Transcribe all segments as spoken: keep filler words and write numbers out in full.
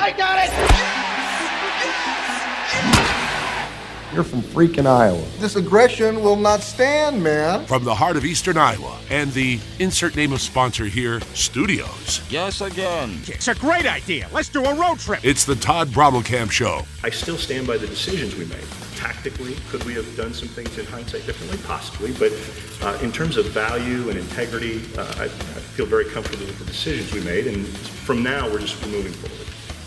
I got it! You're from freaking Iowa. This aggression will not stand, man. From the heart of Eastern Iowa and the insert name of sponsor here, studios. Yes, again. It's a great idea. Let's do a road trip. It's the Todd Brommelkamp Show. I still stand by the decisions we made. Tactically, could we have done some things in hindsight differently? Possibly. But uh, in terms of value and integrity, uh, I, I feel very comfortable with the decisions we made. And from now, we're just moving forward.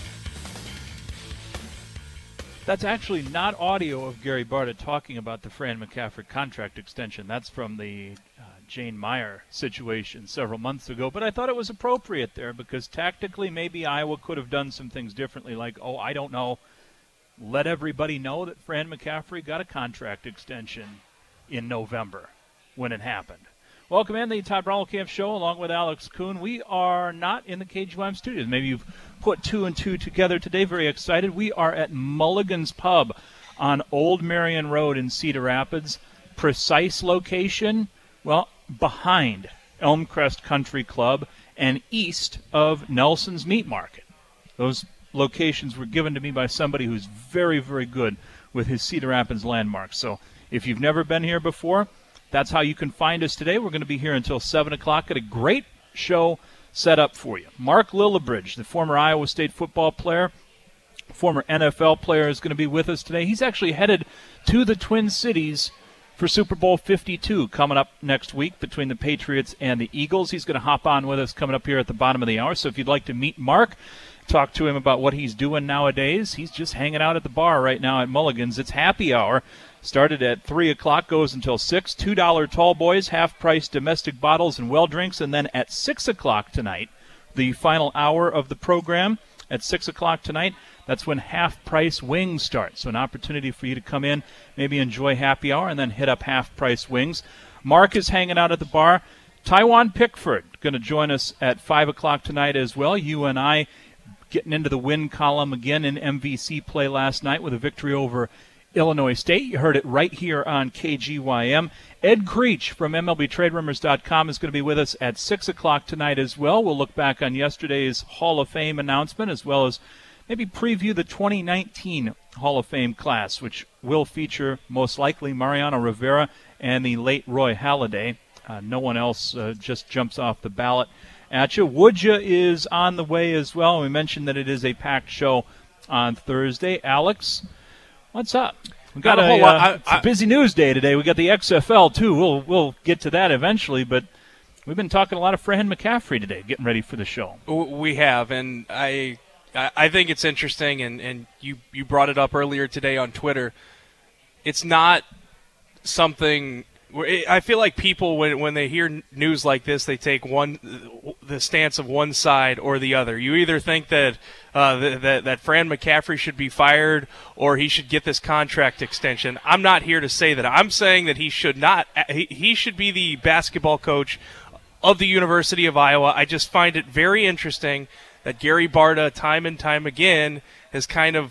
That's actually not audio of Gary Barta talking about the Fran McCaffrey contract extension. That's from the uh, Jane Meyer situation several months ago. But I thought it was appropriate there because tactically maybe Iowa could have done some things differently, like, oh, I don't know, let everybody know that Fran McCaffrey got a contract extension in November when it happened. Welcome in the Todd Brommelkamp Show along with Alex Kuhn. We are not in the K G Y M studios. Maybe you've put two and two together today. Very excited. We are at Mulligan's Pub on Old Marion Road in Cedar Rapids. Precise location, well, behind Elmcrest Country Club and east of Nelson's Meat Market. Those locations were given to me by somebody who's very, very good with his Cedar Rapids landmarks. So if you've never been here before, that's how you can find us today. We're going to be here until seven o'clock. Got a great show set up for you. Mark Lillibridge, the former Iowa State football player, former N F L player, is going to be with us today. He's actually headed to the Twin Cities for Super Bowl fifty-two coming up next week between the Patriots and the Eagles. He's going to hop on with us coming up here at the bottom of the hour. So if you'd like to meet Mark, talk to him about what he's doing nowadays, he's just hanging out at the bar right now at Mulligan's. It's happy hour. Started at three o'clock, goes until six. two dollar tall boys, half-price domestic bottles and well drinks. And then at six o'clock tonight, the final hour of the program, at six o'clock tonight, that's when half-price wings start. So an opportunity for you to come in, maybe enjoy happy hour, and then hit up half-price wings. Mark is hanging out at the bar. Taiwan Pickford going to join us at five o'clock tonight as well. You and I getting into the win column again in M V C play last night with a victory over Illinois State. You heard it right here on K G Y M. Ed Creech from M L B Trade Rumors dot com is going to be with us at six o'clock tonight as well. We'll look back on yesterday's Hall of Fame announcement as well as maybe preview the twenty nineteen Hall of Fame class, which will feature most likely Mariano Rivera and the late Roy Halladay. Uh, no one else uh, just jumps off the ballot at you. Woodja is on the way as well. We mentioned that it is a packed show on Thursday. Alex, what's up? We got Not a, a, whole lot. uh, I, it's a busy news day today. We got the X F L too. We'll we'll get to that eventually, but we've been talking a lot of Fran McCaffrey today, getting ready for the show. We have, and I I think it's interesting, and, and you, you brought it up earlier today on Twitter. It's not something. I feel like people, when when they hear news like this, they take one the stance of one side or the other. You either think that uh, that that Fran McCaffrey should be fired or he should get this contract extension. I'm not here to say that. I'm saying that he should not. He, he should be the basketball coach of the University of Iowa. I just find it very interesting that Gary Barta, time and time again, has kind of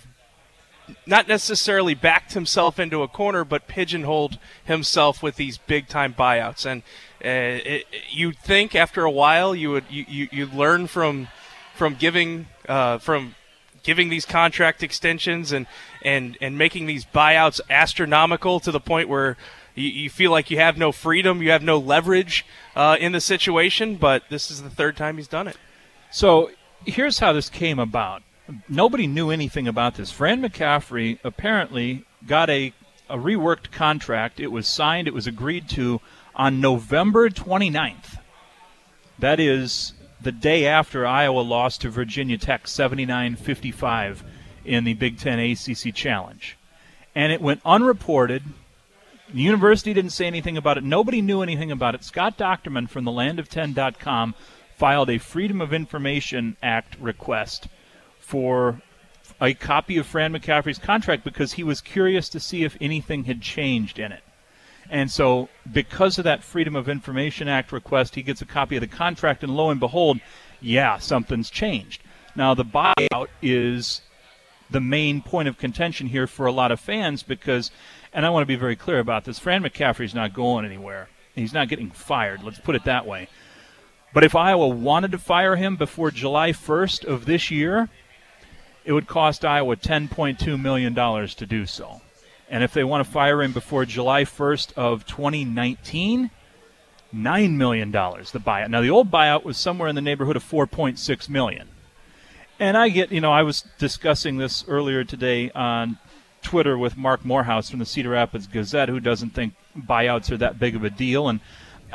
not necessarily backed himself into a corner, but pigeonholed himself with these big-time buyouts. And uh, it, you'd think after a while you would you you you'd learn from from giving uh, from giving these contract extensions and, and, and making these buyouts astronomical to the point where you, you feel like you have no freedom, you have no leverage uh, in the situation. But this is the third time he's done it. So here's how this came about. Nobody knew anything about this. Fran McCaffrey apparently got a, a reworked contract. It was signed, it was agreed to on November twenty-ninth. That is the day after Iowa lost to Virginia Tech seventy-nine fifty-five in the Big Ten A C C Challenge. And it went unreported. The university didn't say anything about it. Nobody knew anything about it. Scott Docterman from the land of ten dot com filed a Freedom of Information Act request for a copy of Fran McCaffrey's contract because he was curious to see if anything had changed in it. And so because of that Freedom of Information Act request, he gets a copy of the contract, and lo and behold, yeah, something's changed. Now, the buyout is the main point of contention here for a lot of fans because, and I want to be very clear about this, Fran McCaffrey's not going anywhere. He's not getting fired, let's put it that way. But if Iowa wanted to fire him before July first of this year, it would cost Iowa ten point two million dollars to do so. And if they want to fire him before July first of twenty nineteen, nine million dollars the buyout. Now, the old buyout was somewhere in the neighborhood of four point six million dollars. And I get, you know, I was discussing this earlier today on Twitter with Mark Morehouse from the Cedar Rapids Gazette, who doesn't think buyouts are that big of a deal. And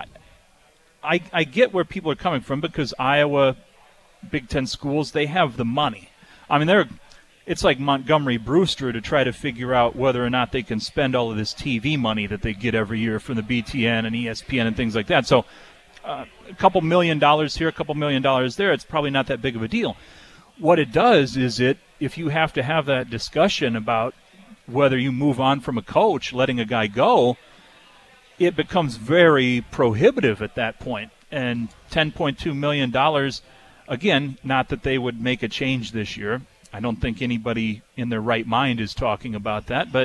I, I get where people are coming from because Iowa, Big Ten schools, they have the money. I mean, they're it's like Montgomery Brewster to try to figure out whether or not they can spend all of this T V money that they get every year from the B T N and E S P N and things like that. So uh, a couple million dollars here, a couple million dollars there, it's probably not that big of a deal. What it does is it, if you have to have that discussion about whether you move on from a coach, letting a guy go, it becomes very prohibitive at that point. And ten point two million dollars, again, not that they would make a change this year. I don't think anybody in their right mind is talking about that, but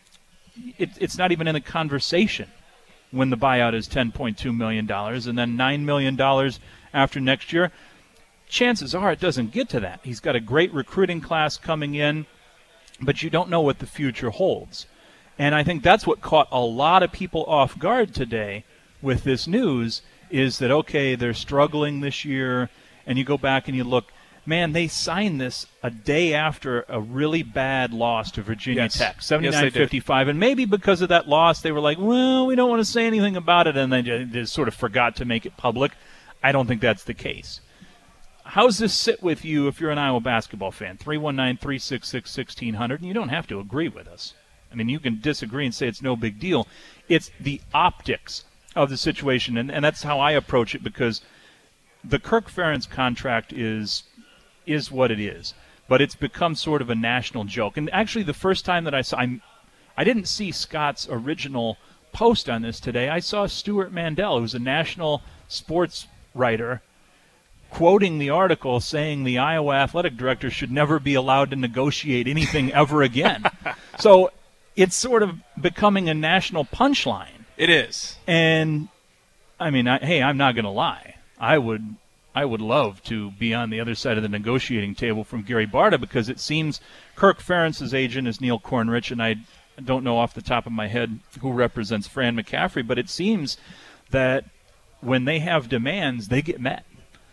it, it's not even in the conversation when the buyout is ten point two million dollars and then nine million dollars after next year. Chances are it doesn't get to that. He's got a great recruiting class coming in, but you don't know what the future holds. And I think that's what caught a lot of people off guard today with this news is that, okay, they're struggling this year, and you go back and you look, man, they signed this a day after a really bad loss to Virginia Yes. Tech, seventy-nine Yes, they fifty-five. And maybe because of that loss, they were like, well, we don't want to say anything about it, and they just sort of forgot to make it public. I don't think that's the case. How does this sit with you if you're an Iowa basketball fan? three one nine, three six six, one six zero zero, and you don't have to agree with us. I mean, you can disagree and say it's no big deal. It's the optics of the situation, and, and that's how I approach it, because the Kirk Ferentz contract is is what it is, but it's become sort of a national joke. And actually, the first time that I saw, I'm, I didn't see Scott's original post on this today. I saw Stuart Mandel, who's a national sports writer, quoting the article saying the Iowa athletic director should never be allowed to negotiate anything ever again. So it's sort of becoming a national punchline. It is. And, I mean, I, hey, I'm not going to lie. I would I would love to be on the other side of the negotiating table from Gary Barta, because it seems Kirk Ferentz's agent is Neil Kornrich, and I don't know off the top of my head who represents Fran McCaffrey, but it seems that when they have demands, they get met.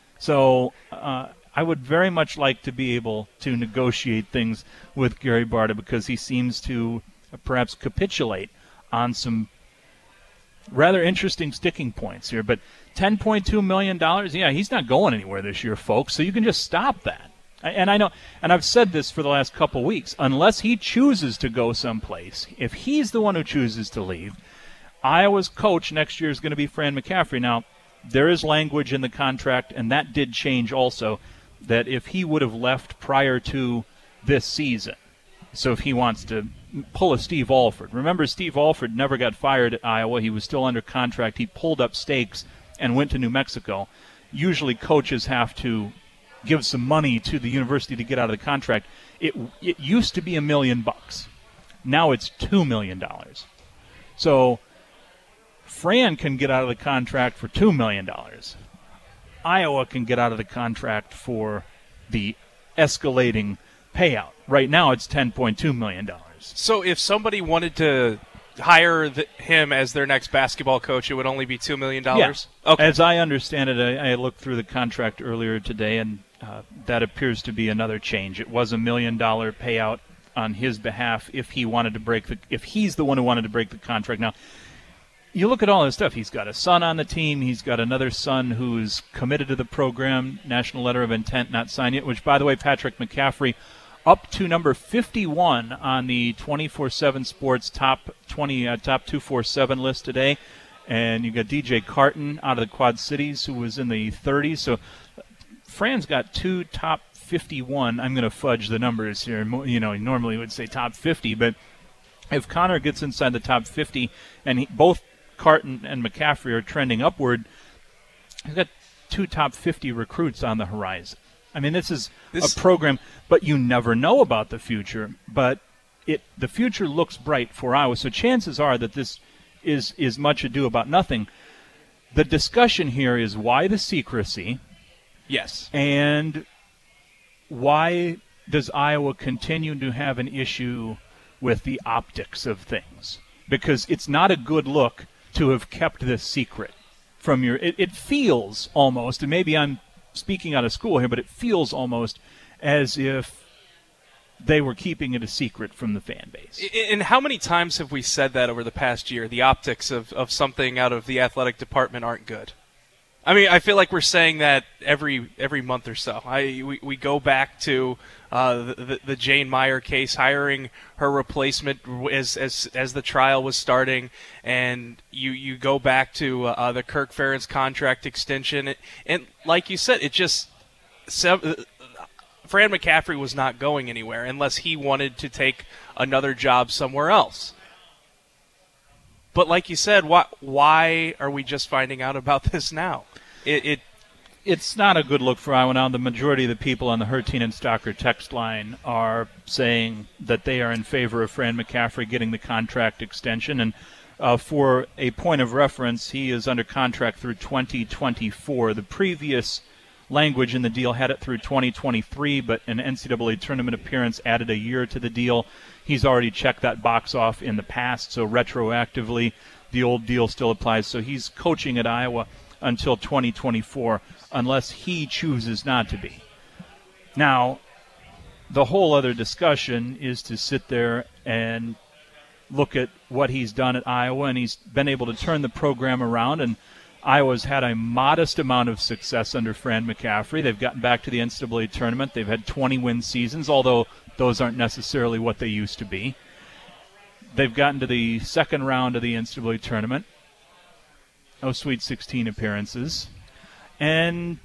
So uh, I would very much like to be able to negotiate things with Gary Barta, because he seems to uh, perhaps capitulate on some rather interesting sticking points here. But ten point two million dollars, yeah, he's not going anywhere this year, folks, so you can just stop that. And I know, and I've said this for the last couple weeks, unless he chooses to go someplace, if he's the one who chooses to leave, Iowa's coach next year is going to be Fran McCaffrey. Now, there is language in the contract, and that did change also, that if he would have left prior to this season, so if he wants to pull a Steve Alford. Remember, Steve Alford never got fired at Iowa. He was still under contract. He pulled up stakes and went to New Mexico. Usually coaches have to give some money to the university to get out of the contract. It it used to be a million bucks. Now it's two million dollars. So Fran can get out of the contract for two million dollars. Iowa can get out of the contract for the escalating payout. Right now it's ten point two million dollars. So if somebody wanted to hire the, him as their next basketball coach, it would only be two million dollars? Yeah. Okay. As I understand it, I, I looked through the contract earlier today, and uh, that appears to be another change. It was a million-dollar payout on his behalf if he wanted to break the – if he's the one who wanted to break the contract. Now, you look at all this stuff. He's got a son on the team. He's got another son who's committed to the program, national letter of intent, not signed yet, which, by the way, Patrick McCaffrey – up to number fifty-one on the twenty-four seven Sports top twenty, uh, top two forty-seven list today. And you got D J Carton out of the Quad Cities, who was in the thirties. So Fran's got two top fifty-one. I'm going to fudge the numbers here. You know, normally would say top fifty, but if Connor gets inside the top fifty, and he, both Carton and McCaffrey are trending upward, he's got two top fifty recruits on the horizon. I mean, this is this, a program, but you never know about the future. But it the future looks bright for Iowa. So chances are that this is, is much ado about nothing. The discussion here is why the secrecy. Yes. And why does Iowa continue to have an issue with the optics of things? Because it's not a good look to have kept this secret from your it, it feels almost, and maybe I'm speaking out of school here, but it feels almost as if they were keeping it a secret from the fan base. And how many times have we said that over the past year? The optics of, of something out of the athletic department aren't good. I mean, I feel like we're saying that every every month or so. I we, we go back to uh, the, the the Jane Meyer case, hiring her replacement as as as the trial was starting, and you you go back to uh, the Kirk Ferentz contract extension, and like you said, it just Fran McCaffrey was not going anywhere unless he wanted to take another job somewhere else. But like you said, why, why are we just finding out about this now? It, it It's not a good look for Iowa now. The majority of the people on the Hertine and Stocker text line are saying that they are in favor of Fran McCaffrey getting the contract extension. And uh, for a point of reference, he is under contract through twenty twenty-four. The previous language in the deal had it through twenty twenty-three, but an N C double A tournament appearance added a year to the deal. He's already checked that box off in the past, so retroactively the old deal still applies. So he's coaching at Iowa until twenty twenty-four, unless he chooses not to be. Now, the whole other discussion is to sit there and look at what he's done at Iowa, and he's been able to turn the program around, and Iowa's had a modest amount of success under Fran McCaffrey. They've gotten back to the N C double A tournament. They've had twenty-win seasons, although those aren't necessarily what they used to be. They've gotten to the second round of the N C double A tournament. No Sweet sixteen appearances. And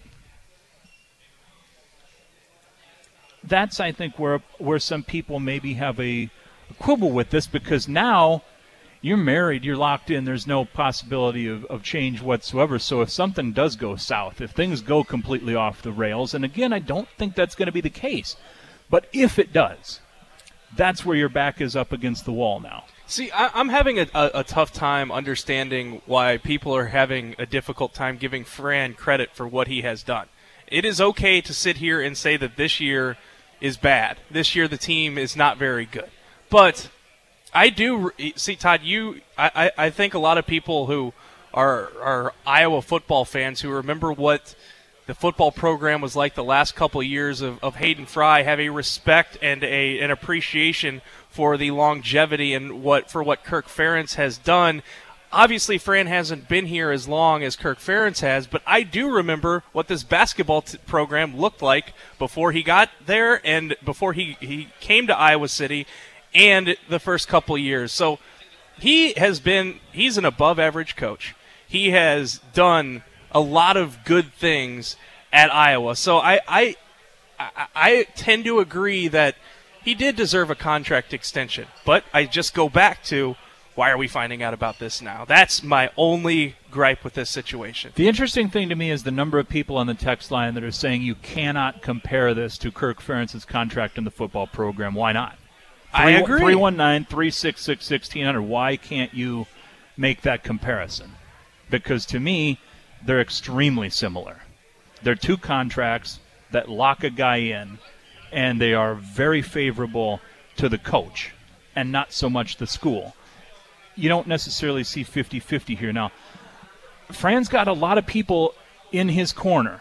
that's, I think, where where some people maybe have a quibble with this, because now you're married, you're locked in, there's no possibility of, of change whatsoever. So if something does go south, if things go completely off the rails, and again, I don't think that's going to be the case, but if it does, that's where your back is up against the wall now. See, I, I'm having a, a, a tough time understanding why people are having a difficult time giving Fran credit for what he has done. It is okay to sit here and say that this year is bad. This year the team is not very good. But I do see, Todd, you I, I think a lot of people who are are Iowa football fans who remember what the football program was like the last couple of years of, of Hayden Fry have a respect and a an appreciation for the longevity and what for what Kirk Ferentz has done. Obviously, Fran hasn't been here as long as Kirk Ferentz has, but I do remember what this basketball t- program looked like before he got there and before he, he came to Iowa City and the first couple of years. So he has been – he's an above-average coach. He has done a lot of good things at Iowa. So I, I, I, I tend to agree that he did deserve a contract extension. But I just go back to – why are we finding out about this now? That's my only gripe with this situation. The interesting thing to me is the number of people on the text line that are saying you cannot compare this to Kirk Ferentz's contract in the football program. Why not? I agree. three one nine, three six six, one six zero zero. Why can't you make that comparison? Because to me, they're extremely similar. They're two contracts that lock a guy in, and they are very favorable to the coach and not so much the school. You don't necessarily see fifty-fifty here. Now, Fran's got a lot of people in his corner.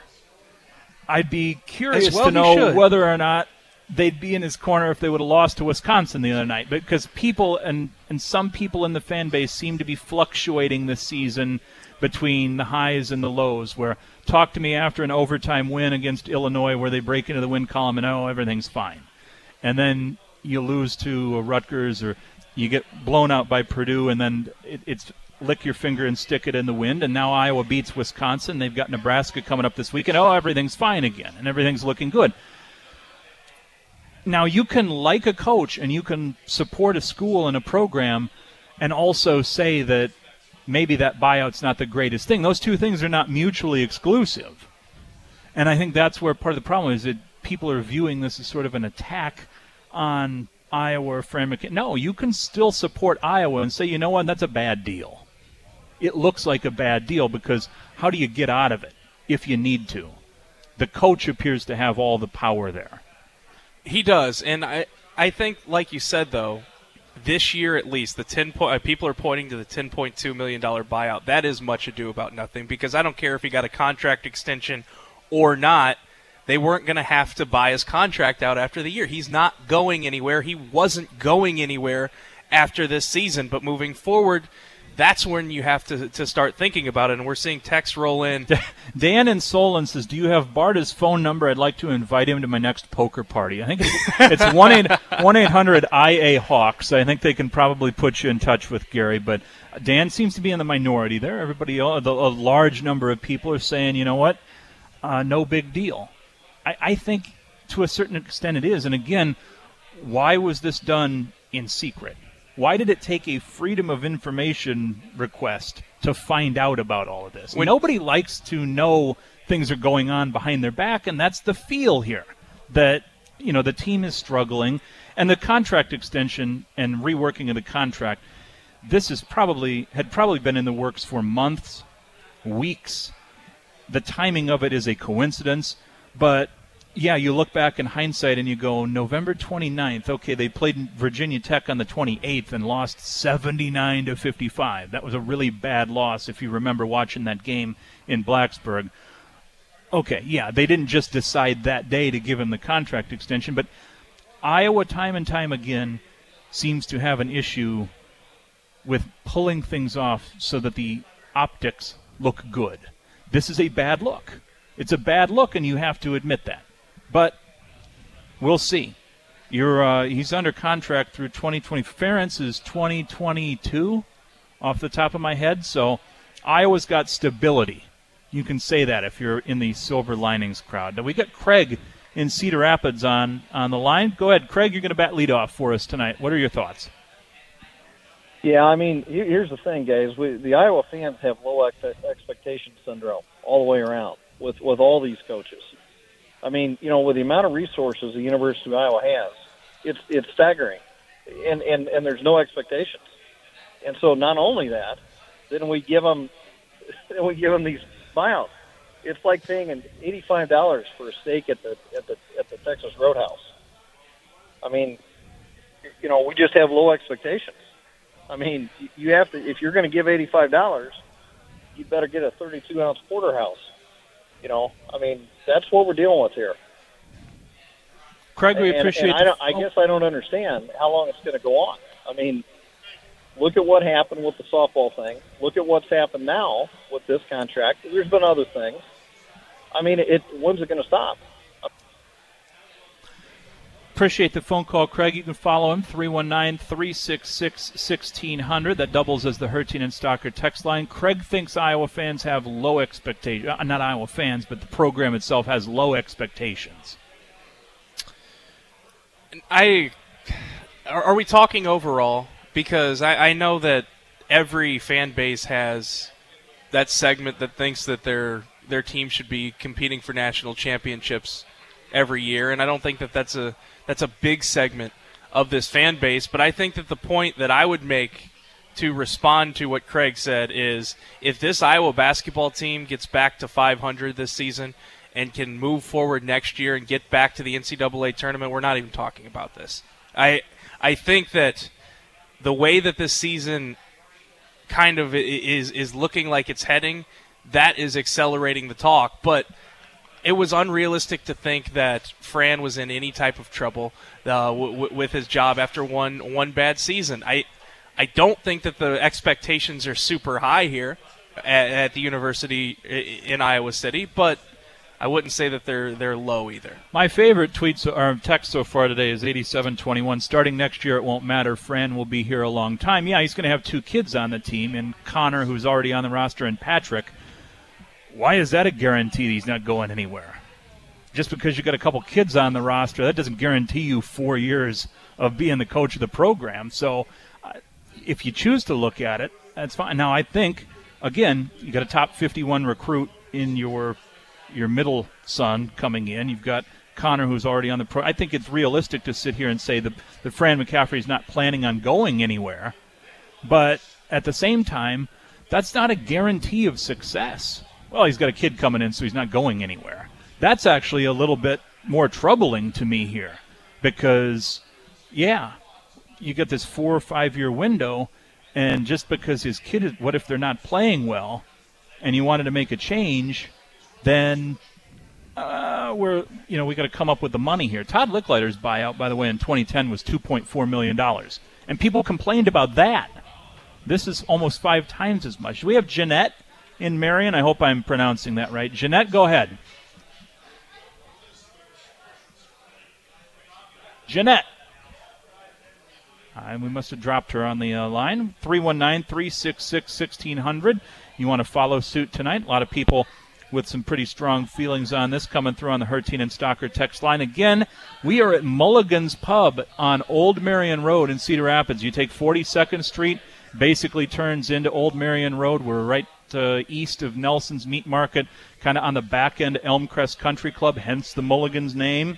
I'd be curious well to know should. whether or not they'd be in his corner if they would have lost to Wisconsin the other night. Because people and, and some people in the fan base seem to be fluctuating this season between the highs and the lows, where talk to me after an overtime win against Illinois where they break into the win column and, oh, everything's fine. And then you lose to Rutgers or you get blown out by Purdue, and then it, it's lick your finger and stick it in the wind. And now Iowa beats Wisconsin. They've got Nebraska coming up this week, and oh, everything's fine again, and everything's looking good. Now, you can like a coach, and you can support a school and a program, and also say that maybe that buyout's not the greatest thing. Those two things are not mutually exclusive. And I think that's where part of the problem is that people are viewing this as sort of an attack on Iowa or Fran McCaffrey. No, you can still support Iowa and say, you know what, that's a bad deal. It looks like a bad deal because how do you get out of it if you need to? The coach appears to have all the power there. He does, and I I think, like you said, though, this year at least, the ten po- uh, people are pointing to the ten point two million dollars buyout. That is much ado about nothing, because I don't care if he got a contract extension or not. They weren't going to have to buy his contract out after the year. He's not going anywhere. He wasn't going anywhere after this season, but moving forward, that's when you have to to start thinking about it, and we're seeing texts roll in. Dan in Solon says, do you have Barda's phone number? I'd like to invite him to my next poker party. I think it's, it's one eight hundred I A Hawks. I think they can probably put you in touch with Gary, but Dan seems to be in the minority there. Everybody, a large number of people are saying, you know what, uh, no big deal. I, I think to a certain extent it is, and again, why was this done in secret? Why did it take a Freedom of Information request to find out about all of this? When Nobody likes to know things are going on behind their back, and that's the feel here, that, you know, the team is struggling, and the contract extension and reworking of the contract, this is probably had probably been in the works for months, weeks. The timing of it is a coincidence, but yeah, you look back in hindsight and you go, November twenty-ninth, okay, they played Virginia Tech on the twenty-eighth and lost seventy-nine to fifty-five. That was a really bad loss if you remember watching that game in Blacksburg. Okay, yeah, they didn't just decide that day to give him the contract extension, but Iowa time and time again seems to have an issue with pulling things off so that the optics look good. This is a bad look. It's a bad look, and you have to admit that. But we'll see. You're uh, he's under contract through twenty twenty. Ferentz is twenty twenty-two off the top of my head. So Iowa's got stability. You can say that if you're in the Silver Linings crowd. Now we got Craig in Cedar Rapids on, on the line. Go ahead, Craig. You're going to bat lead off for us tonight. What are your thoughts? Yeah, I mean, here's the thing, guys. We, the Iowa fans have low ex- expectation syndrome all the way around with, with all these coaches. I mean, you know, with the amount of resources the University of Iowa has, it's it's staggering, and and, and there's no expectations. And so, not only that, then we give them, then we give them these buyouts. It's like paying an eighty-five dollars for a steak at the at the at the Texas Roadhouse. I mean, you know, we just have low expectations. I mean, you have to, if you're going to give eighty-five dollars, you better get a thirty-two ounce porterhouse. You know, I mean, that's what we're dealing with here. Craig, we and, appreciate and I, don't, I guess I don't understand how long it's going to go on. I mean, look at what happened with the softball thing. Look at what's happened now with this contract. There's been other things. I mean, it, when's it going to stop? Appreciate the phone call, Craig. You can follow him, three one nine, three six six, one six zero zero. That doubles as the Hertien and Stalker text line. Craig thinks Iowa fans have low expectations. Uh, not Iowa fans, but the program itself has low expectations. I are, are we talking overall? Because I, I know that every fan base has that segment that thinks that their their team should be competing for national championships every year, and I don't think that that's a that's a big segment of this fan base. But I think that the point that I would make to respond to what Craig said is, if this Iowa basketball team gets back to five hundred this season and can move forward next year and get back to the N C double A tournament, we're not even talking about this. I I think that the way that this season kind of is is looking like it's heading, that is accelerating the talk. But it was unrealistic to think that Fran was in any type of trouble uh, w- w- with his job after one one bad season. I I don't think that the expectations are super high here at, at the university in Iowa City, but I wouldn't say that they're they're low either. My favorite tweet so, or text so far today is eighty-seven twenty-one. Starting next year, it won't matter. Fran will be here a long time. Yeah, he's going to have two kids on the team, and Connor, who's already on the roster, and Patrick. Why is that a guarantee that he's not going anywhere? Just because you got a couple kids on the roster, that doesn't guarantee you four years of being the coach of the program. So uh, if you choose to look at it, that's fine. Now, I think, again, you got a top fifty-one recruit in your your middle son coming in. You've got Connor, who's already on the pro. I think it's realistic to sit here and say that, that Fran McCaffery is not planning on going anywhere. But at the same time, that's not a guarantee of success. Well, he's got a kid coming in, so he's not going anywhere. That's actually a little bit more troubling to me here, because, yeah, you get this four or five-year window, and just because his kid is, what if they're not playing well, and you wanted to make a change, then uh, we're, you know, we got to come up with the money here. Todd Licklider's buyout, by the way, in twenty ten was two point four million dollars, and people complained about that. This is almost five times as much. We have Jeanette in Marion. I hope I'm pronouncing that right. Jeanette, go ahead. Jeanette. Uh, we must have dropped her on the uh, line. three one nine, three six six, one six zero zero. You want to follow suit tonight. A lot of people with some pretty strong feelings on this coming through on the Hertine and Stocker text line. Again, we are at Mulligan's Pub on Old Marion Road in Cedar Rapids. You take forty-second Street, basically turns into Old Marion Road. We're right uh, east of Nelson's Meat Market, kind of on the back end of Elmcrest Country Club, hence the Mulligan's name.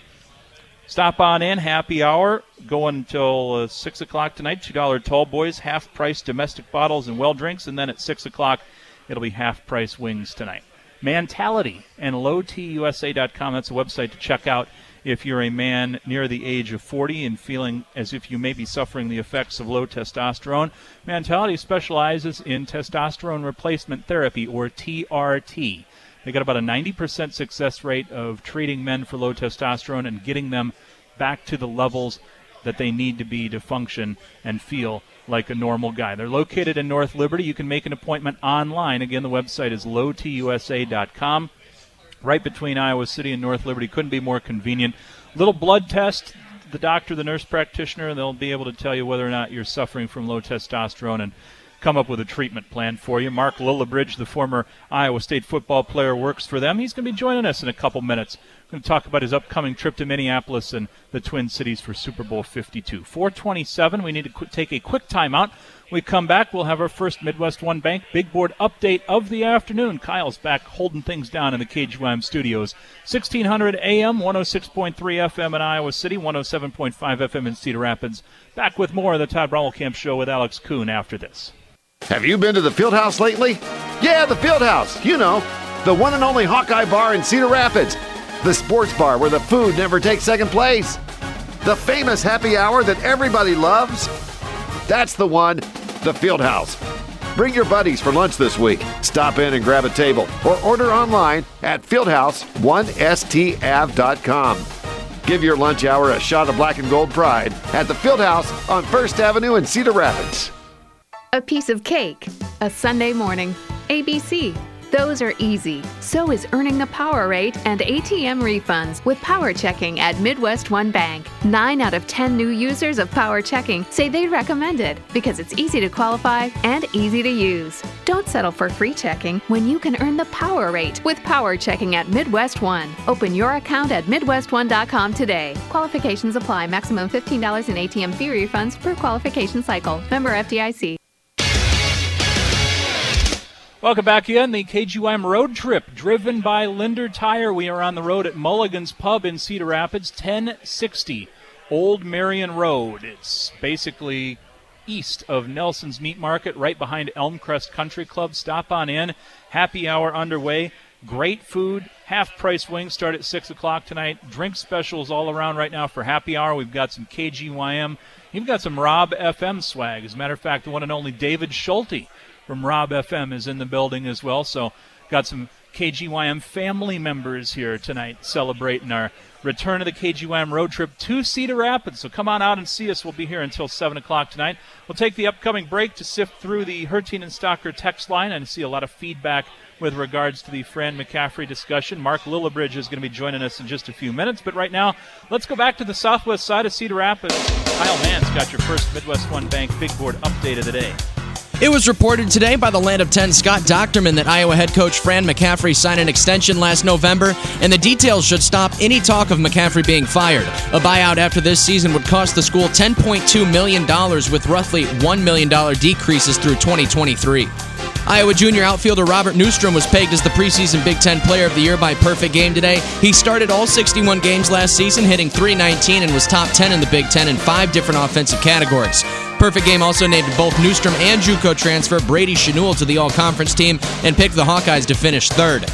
Stop on in, happy hour, going until uh, six o'clock tonight. two dollars tall boys, half-price domestic bottles and well drinks, and then at six o'clock it'll be half-price wings tonight. Mentality and low t u s a dot com, that's a website to check out if you're a man near the age of forty and feeling as if you may be suffering the effects of low testosterone. Mentality specializes in testosterone replacement therapy, or T R T. They got about a ninety percent success rate of treating men for low testosterone and getting them back to the levels that they need to be to function and feel like a normal guy. They're located in North Liberty. You can make an appointment online. Again, the website is low t u s a dot com. Right between Iowa City and North Liberty. Couldn't be more convenient. Little blood test. The doctor, the nurse practitioner, and they'll be able to tell you whether or not you're suffering from low testosterone and come up with a treatment plan for you. Mark Lillibridge, the former Iowa State football player, works for them. He's going to be joining us in a couple minutes. We're going to talk about his upcoming trip to Minneapolis and the Twin Cities for Super Bowl fifty-two. four twenty-seven, we need to qu- take a quick timeout. We come back, we'll have our first Midwest One Bank Big Board update of the afternoon. Kyle's back holding things down in the K G Y M studios. sixteen hundred A M, one oh six point three F M in Iowa City, one oh seven point five F M in Cedar Rapids. Back with more of the Todd Brommelkamp Show with Alex Kuhn after this. Have you been to the Fieldhouse lately? Yeah, the Fieldhouse. You know, the one and only Hawkeye Bar in Cedar Rapids. The sports bar where the food never takes second place. The famous happy hour that everybody loves. That's the one, the Fieldhouse. Bring your buddies for lunch this week. Stop in and grab a table or order online at fieldhouse one s t a v dot com. Give your lunch hour a shot of black and gold pride at the Fieldhouse on First Avenue in Cedar Rapids. A piece of cake, a Sunday morning, A B C. Those are easy. So is earning the power rate and A T M refunds with Power Checking at Midwest One Bank. Nine out of ten new users of Power Checking say they'd recommend it because it's easy to qualify and easy to use. Don't settle for free checking when you can earn the power rate with Power Checking at Midwest One. Open your account at midwest one dot com today. Qualifications apply. Maximum fifteen dollars in A T M fee refunds per qualification cycle. Member F D I C. Welcome back in the K G Y M road trip driven by Linder Tire. We are on the road at Mulligan's Pub in Cedar Rapids, ten sixty Old Marion Road. It's basically east of Nelson's Meat Market, right behind Elmcrest Country Club. Stop on in. Happy hour underway. Great food. Half-price wings start at six o'clock tonight. Drink specials all around right now for happy hour. We've got some K G Y M. Even got some Rob F M swag. As a matter of fact, the one and only David Schulte from Rob F M is in the building as well. So got some K G Y M family members here tonight celebrating our return of the K G Y M road trip to Cedar Rapids. So come on out and see us. We'll be here until seven o'clock tonight. We'll take the upcoming break to sift through the Hertine and Stocker text line and see a lot of feedback with regards to the Fran McCaffrey discussion. Mark Lillibridge is going to be joining us in just a few minutes. But right now, let's go back to the southwest side of Cedar Rapids. Kyle Mann's got your first Midwest One Bank Big Board update of the day. It was reported today by the Land of ten Scott Docterman that Iowa head coach Fran McCaffrey signed an extension last November, and the details should stop any talk of McCaffrey being fired. A buyout after this season would cost the school ten point two million dollars with roughly one million dollars decreases through twenty twenty-three. Iowa junior outfielder Robert Newstrom was pegged as the preseason Big Ten Player of the Year by Perfect Game today. He started all sixty-one games last season, hitting three nineteen, and was top ten in the Big Ten in five different offensive categories. Perfect Game also named both Newstrom and JUCO transfer Brady Chenul to the All-Conference team and picked the Hawkeyes to finish third.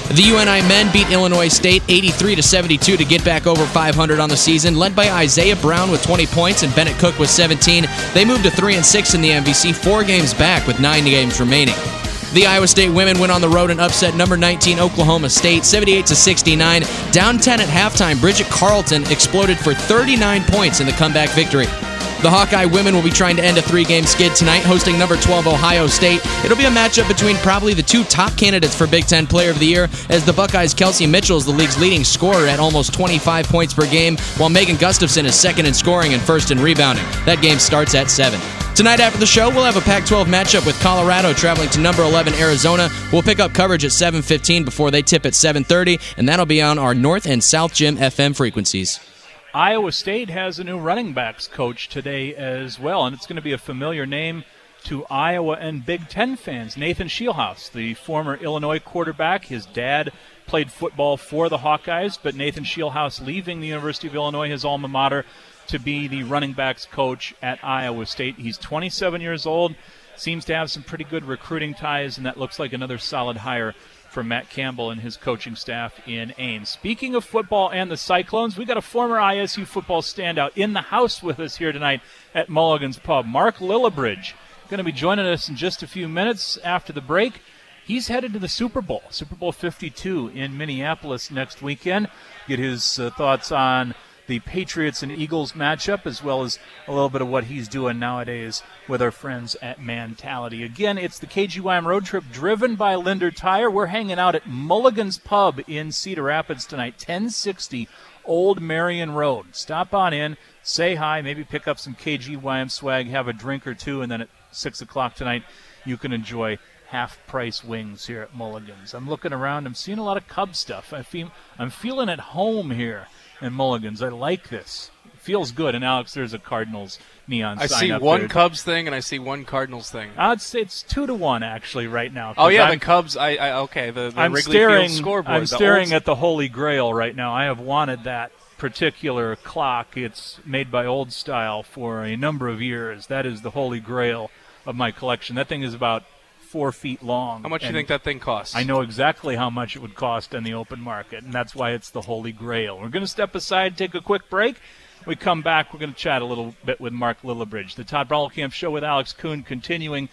The U N I men beat Illinois State eighty-three to seventy-two to get back over five hundred on the season. Led by Isaiah Brown with twenty points and Bennett Cook with seventeen, they moved to three and six in the M V C, four games back with nine games remaining. The Iowa State women went on the road and upset number nineteen Oklahoma State seventy-eight to sixty-nine. Down ten at halftime, Bridget Carlton exploded for thirty-nine points in the comeback victory. The Hawkeye women will be trying to end a three-game skid tonight, hosting number twelve Ohio State. It'll be a matchup between probably the two top candidates for Big Ten Player of the Year, as the Buckeyes' Kelsey Mitchell is the league's leading scorer at almost twenty-five points per game, while Megan Gustafson is second in scoring and first in rebounding. That game starts at seven. Tonight after the show, we'll have a Pac twelve matchup with Colorado traveling to number eleven Arizona. We'll pick up coverage at seven fifteen before they tip at seven thirty, and that'll be on our North and South Gym F M frequencies. Iowa State has a new running backs coach today as well, and it's going to be a familiar name to Iowa and Big Ten fans. Nathan Scheelhaase, the former Illinois quarterback. His dad played football for the Hawkeyes, but Nathan Scheelhaase leaving the University of Illinois, his alma mater, to be the running backs coach at Iowa State. He's twenty-seven years old, seems to have some pretty good recruiting ties, and that looks like another solid hire for Matt Campbell and his coaching staff in Ames. Speaking of football and the Cyclones, we got a former I S U football standout in the house with us here tonight at Mulligan's Pub. Mark Lillibridge going to be joining us in just a few minutes after the break. He's headed to the Super Bowl, Super Bowl fifty-two in Minneapolis next weekend. Get his uh, thoughts on the Patriots and Eagles matchup, as well as a little bit of what he's doing nowadays with our friends at Mentality. Again, it's the K G Y M Road Trip driven by Linder Tire. We're hanging out at Mulligan's Pub in Cedar Rapids tonight, ten sixty Old Marion Road. Stop on in, say hi, maybe pick up some K G Y M swag, have a drink or two, and then at six o'clock tonight you can enjoy half-price wings here at Mulligan's. I'm looking around. I'm seeing a lot of Cub stuff. I feel, I'm feeling at home here in Mulligan's. I like this. It feels good. And, Alex, there's a Cardinals neon I sign see up one there. Cubs thing and I see one Cardinals thing. I'd say it's two to one, actually, right now. Oh, yeah, I'm, the Cubs. I, I Okay, the, the I'm Wrigley staring, Field scoreboard. I'm the staring old... at the Holy Grail right now. I have wanted that particular clock. It's made by Old Style for a number of years. That is the Holy Grail of my collection. That thing is about four feet long. How much do you think that thing costs? I know exactly how much it would cost on the open market, and that's why it's the Holy Grail. We're going to step aside, take a quick break. When we come back, we're going to chat a little bit with Mark Lillibridge. The Todd Brommelkamp Show with Alex Kuhn continuing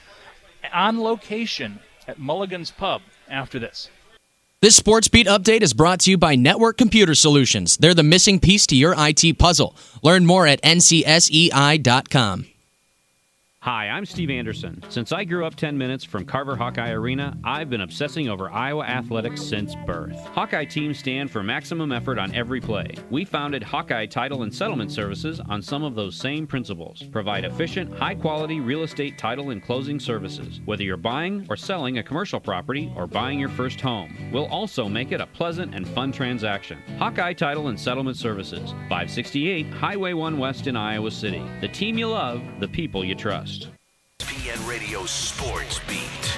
on location at Mulligan's Pub after this. This Sports Beat update is brought to you by Network Computer Solutions. They're the missing piece to your I T puzzle. Learn more at N C S E I dot com. Hi, I'm Steve Anderson. Since I grew up ten minutes from Carver Hawkeye Arena, I've been obsessing over Iowa athletics since birth. Hawkeye teams stand for maximum effort on every play. We founded Hawkeye Title and Settlement Services on some of those same principles. Provide efficient, high-quality real estate title and closing services, whether you're buying or selling a commercial property or buying your first home. We'll also make it a pleasant and fun transaction. Hawkeye Title and Settlement Services, five sixty-eight Highway one West in Iowa City. The team you love, the people you trust. E S P N Radio Sports Beat.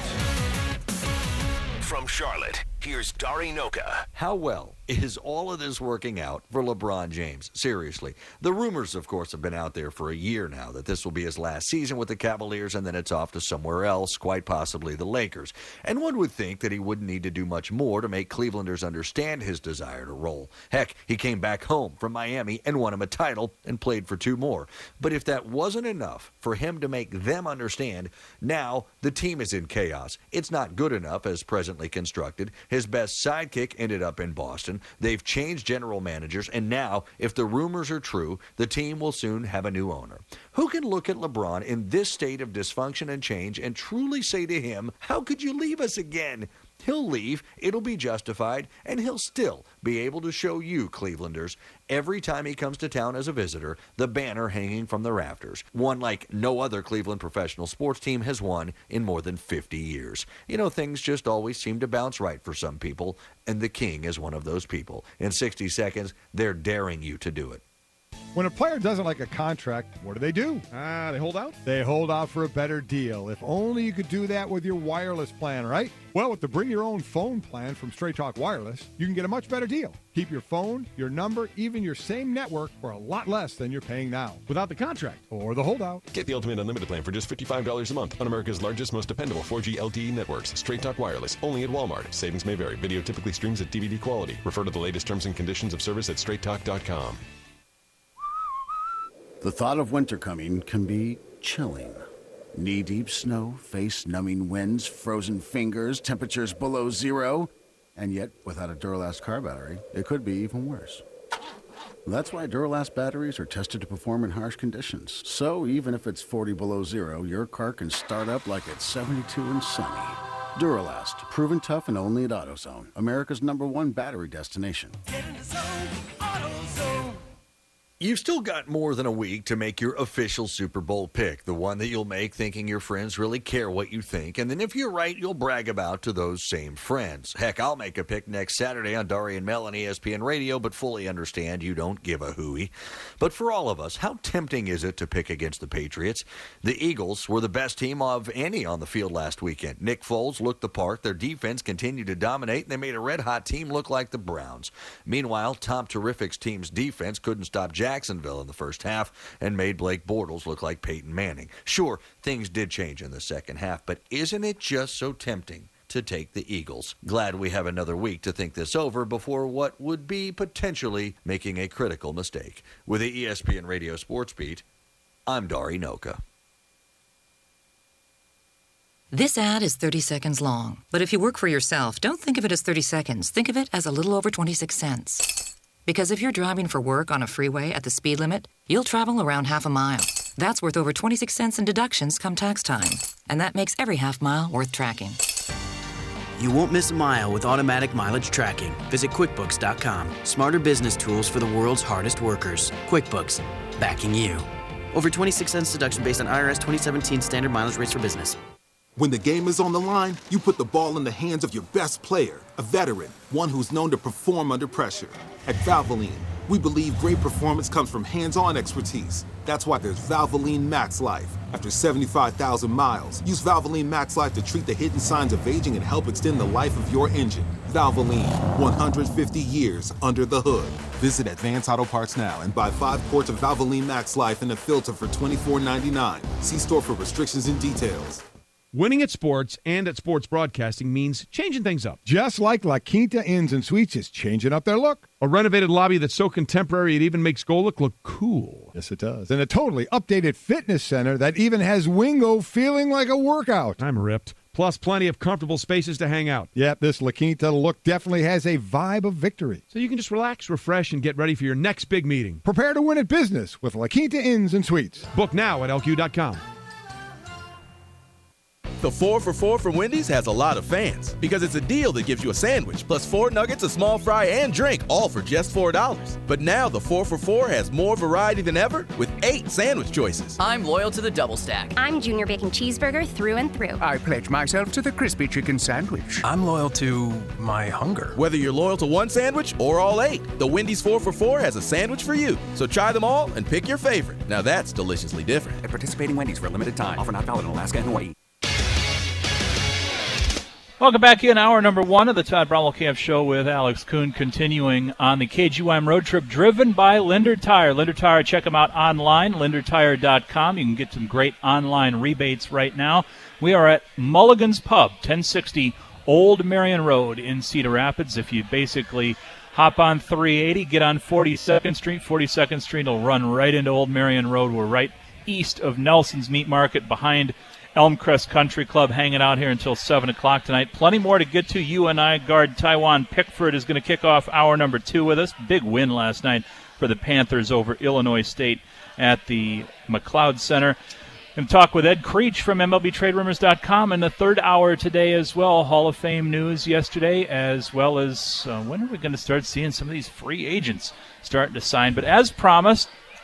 From Charlotte, here's Dari Noka. How well is all of this working out for LeBron James? Seriously. The rumors, of course, have been out there for a year now that this will be his last season with the Cavaliers and then it's off to somewhere else, quite possibly the Lakers. And one would think that he wouldn't need to do much more to make Clevelanders understand his desire to roll. Heck, he came back home from Miami and won him a title and played for two more. But if that wasn't enough for him to make them understand, now the team is in chaos. It's not good enough as presently constructed. His best sidekick ended up in Boston. They've changed general managers, and now, if the rumors are true, the team will soon have a new owner. Who can look at LeBron in this state of dysfunction and change and truly say to him, how could you leave us again? He'll leave, it'll be justified, and he'll still be able to show you, Clevelanders, every time he comes to town as a visitor, the banner hanging from the rafters, one like no other Cleveland professional sports team has won in more than fifty years. You know, things just always seem to bounce right for some people, and the King is one of those people. In sixty seconds, they're daring you to do it. When a player doesn't like a contract, what do they do? Ah, uh, they hold out? They hold out for a better deal. If only you could do that with your wireless plan, right? Well, with the Bring Your Own Phone plan from Straight Talk Wireless, you can get a much better deal. Keep your phone, your number, even your same network for a lot less than you're paying now. Without the contract. Or the holdout. Get the Ultimate Unlimited plan for just fifty-five dollars a month on America's largest, most dependable four G L T E networks. Straight Talk Wireless, only at Walmart. Savings may vary. Video typically streams at D V D quality. Refer to the latest terms and conditions of service at straight talk dot com. The thought of winter coming can be chilling. Knee-deep snow, face-numbing winds, frozen fingers, temperatures below zero. And yet, without a Duralast car battery, it could be even worse. That's why Duralast batteries are tested to perform in harsh conditions. So even if it's forty below zero, your car can start up like it's seventy-two and sunny. Duralast, proven tough and only at AutoZone, America's number one battery destination. You've still got more than a week to make your official Super Bowl pick, the one that you'll make thinking your friends really care what you think, and then if you're right, you'll brag about to those same friends. Heck, I'll make a pick next Saturday on Dari and Mel on E S P N Radio, but fully understand you don't give a hooey. But for all of us, how tempting is it to pick against the Patriots? The Eagles were the best team of any on the field last weekend. Nick Foles looked the part, their defense continued to dominate, and they made a red-hot team look like the Browns. Meanwhile, Tom Terrific's team's defense couldn't stop Jacksonville in the first half and made Blake Bortles look like Peyton Manning. Sure, things did change in the second half, but isn't it just so tempting to take the Eagles? Glad we have another week to think this over before what would be potentially making a critical mistake. With the E S P N Radio Sports Beat, I'm Dari Noka. This ad is thirty seconds long, but if you work for yourself, don't think of it as thirty seconds. Think of it as a little over twenty-six cents. Because if you're driving for work on a freeway at the speed limit, you'll travel around half a mile. That's worth over twenty-six cents in deductions come tax time. And that makes every half mile worth tracking. You won't miss a mile with automatic mileage tracking. Visit QuickBooks dot com. Smarter business tools for the world's hardest workers. QuickBooks, backing you. Over twenty-six cents deduction based on I R S twenty seventeen standard mileage rates for business. When the game is on the line, you put the ball in the hands of your best player, a veteran, one who's known to perform under pressure. At Valvoline, we believe great performance comes from hands-on expertise. That's why there's Valvoline Max Life. After seventy-five thousand miles, use Valvoline Max Life to treat the hidden signs of aging and help extend the life of your engine. Valvoline, one hundred fifty years under the hood. Visit Advance Auto Parts now and buy five quarts of Valvoline Max Life and a filter for twenty-four ninety-nine. See store for restrictions and details. Winning at sports and at sports broadcasting means changing things up. Just like La Quinta Inns and Suites is changing up their look. A renovated lobby that's so contemporary it even makes Golic look cool. Yes, it does. And a totally updated fitness center that even has Wingo feeling like a workout. I'm ripped. Plus plenty of comfortable spaces to hang out. Yep, this La Quinta look definitely has a vibe of victory. So you can just relax, refresh, and get ready for your next big meeting. Prepare to win at business with La Quinta Inns and Suites. Book now at L Q dot com. The four for four from Wendy's has a lot of fans because it's a deal that gives you a sandwich plus four nuggets, a small fry, and drink, all for just four dollars. But now the four for four has more variety than ever with eight sandwich choices. I'm loyal to the double stack. I'm Junior Bacon Cheeseburger through and through. I pledge myself to the crispy chicken sandwich. I'm loyal to my hunger. Whether you're loyal to one sandwich or all eight, the Wendy's four for four has a sandwich for you. So try them all and pick your favorite. Now that's deliciously different. At participating Wendy's for a limited time. Offer not valid in Alaska and Hawaii. Welcome back in hour number one of the Todd Bromwell Camp Show with Alex Kuhn, continuing on the K G Y M road trip driven by Linder Tire. Linder Tire, check them out online, linder tire dot com. You can get some great online rebates right now. We are at Mulligan's Pub, ten sixty Old Marion Road in Cedar Rapids. If you basically hop on three eighty, get on forty-second Street, forty-second Street will run right into Old Marion Road. We're right east of Nelson's Meat Market, behind Elmcrest Country Club, hanging out here until seven o'clock tonight. Plenty more to get to. U N I guard Taiwan Pickford is going to kick off hour number two with us. Big win last night for the Panthers over Illinois State at the McLeod Center. And talk with Ed Creech from M L B Trade Rumors dot com in the third hour today as well. Hall of Fame news yesterday, as well as uh, when are we going to start seeing some of these free agents starting to sign? But as promised,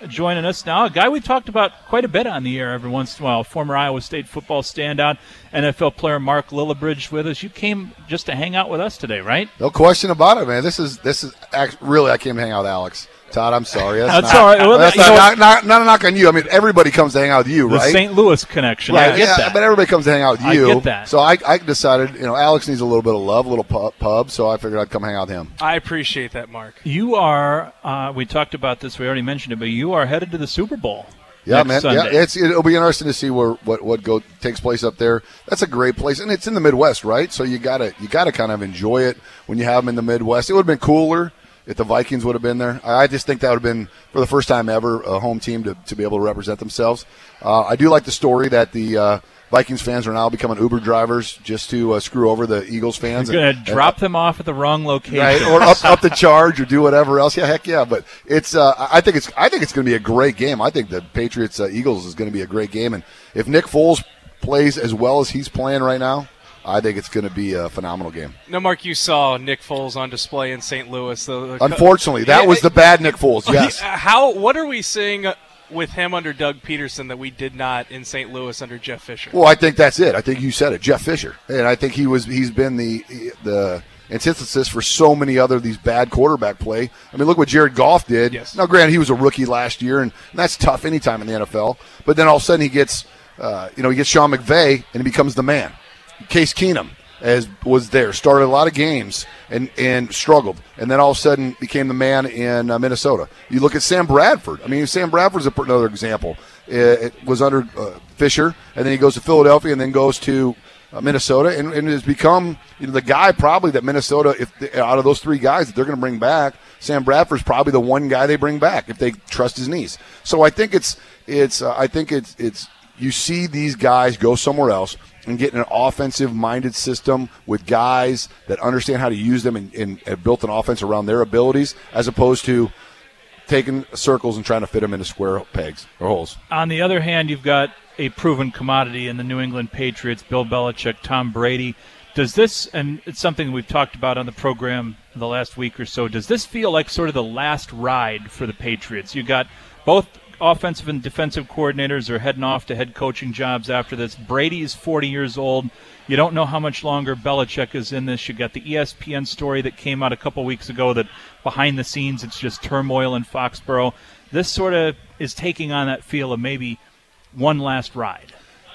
joining us now, a guy we talked about quite a bit on the air every once in a while, former Iowa State football standout, N F L player Mark Lillibridge with us. You came just to hang out with us today, right? No question about it, man. This is this is act, really I came to hang out with Alex. Todd, I'm sorry. That's, that's not, all right. Well, that's not, not, not, not a knock on you. I mean, everybody comes to hang out with you, the right? The Saint Louis connection. Right. I get yeah, that. But everybody comes to hang out with you. I get that. So I, I decided, you know, Alex needs a little bit of love, a little pub, pub, so I figured I'd come hang out with him. I appreciate that, Mark. You are, uh, we talked about this, we already mentioned it, but you are headed to the Super Bowl. Yeah, man. Sunday. Yeah, it's it'll be interesting to see where what what go takes place up there. That's a great place, and it's in the Midwest, right? So you gotta you gotta kind of enjoy it when you have them in the Midwest. It would have been cooler if the Vikings would have been there. I just think that would have been, for the first time ever, a home team to, to be able to represent themselves. Uh, I do like the story that the uh, Vikings fans are now becoming Uber drivers just to uh, screw over the Eagles fans. You're going to drop and, them off at the wrong location. Right, or up, up the charge or do whatever else. Yeah, heck yeah. But it's uh, I think it's I think it's going to be a great game. I think the Patriots-Eagles uh, is going to be a great game. And if Nick Foles plays as well as he's playing right now, I think it's going to be a phenomenal game. No, Mark, you saw Nick Foles on display in Saint Louis. The, the Unfortunately, that yeah, was the bad Nick Foles, yes. How? What are we seeing with him under Doug Peterson that we did not in Saint Louis under Jeff Fisher? Well, I think that's it. I think you said it, Jeff Fisher. And I think he was, he's been the the antithesis for so many other of these bad quarterback play. I mean, look what Jared Goff did. Yes. Now, granted, he was a rookie last year, and, and that's tough anytime in the N F L. But then all of a sudden he gets, uh, you know, he gets Sean McVay, and he becomes the man. Case Keenum as was there, started a lot of games and, and struggled, and then all of a sudden became the man in uh, Minnesota. You look at Sam Bradford. I mean, Sam Bradford's another example. It, it was under uh, Fisher, and then he goes to Philadelphia, and then goes to uh, Minnesota, and, and has become, you know, the guy probably that Minnesota, if they, out of those three guys that they're going to bring back, Sam Bradford's probably the one guy they bring back if they trust his knees. So I think it's it's uh, I think it's it's you see these guys go somewhere else and get an offensive-minded system with guys that understand how to use them and, and have built an offense around their abilities, as opposed to taking circles and trying to fit them into square pegs or holes. On the other hand, you've got a proven commodity in the New England Patriots, Bill Belichick, Tom Brady. Does this, and it's something we've talked about on the program the last week or so, does this feel like sort of the last ride for the Patriots? You got both offensive and defensive coordinators are heading off to head coaching jobs after this. Brady is forty years old. You don't know how much longer Belichick is in this. You got the E S P N story that came out a couple weeks ago that behind the scenes it's just turmoil in Foxborough. This sort of is taking on that feel of maybe one last ride.